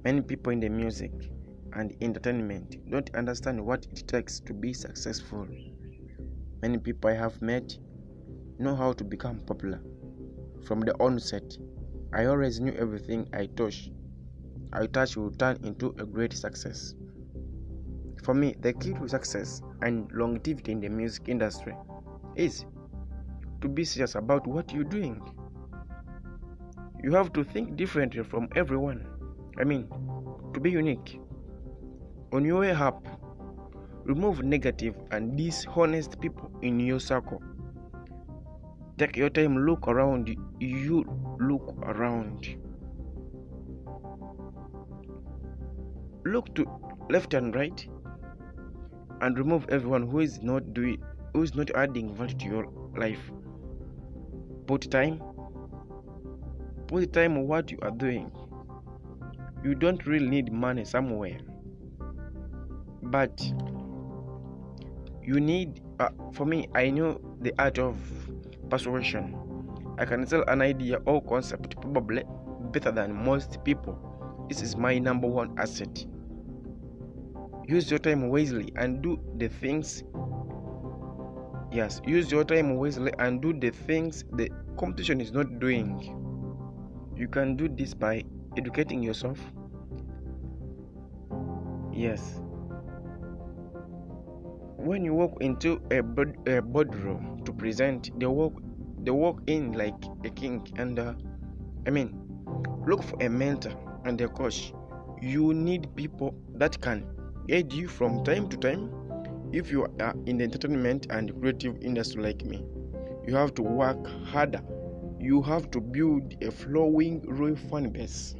Many people in the music and entertainment don't understand what it takes to be successful. Many people I have met know how to become popular. From the onset, I always knew everything I touch would turn into a great success. For me, the key to success and longevity in the music industry is to be serious about what you're doing. You have to think differently from everyone. To be unique. On your way up, remove negative and dishonest people in your circle. Take your time, look around you, look around. Look to left and right and remove everyone who is not adding value to your life. Put time on what you are doing. You don't really need money somewhere, but you need for me, I know the art of persuasion. I can sell an idea or concept probably better than most people. This is my number one asset. Use your time wisely and do the things. Yes, use your time wisely and do the things the competition is not doing. You can do this by educating yourself. Yes. When you walk into a boardroom to present, they walk in like a king, and look for a mentor and a coach. You need people that can guide you from time to time. If you are in the entertainment and creative industry like me, you have to work harder. You have to build a flowing royal fan base.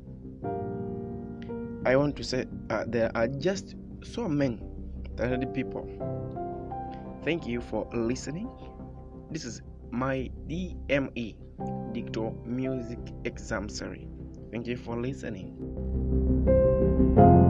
I want to say there are just so many talented people. Thank you for listening. This is my DME, Digital Music Exam Series. Thank you for listening.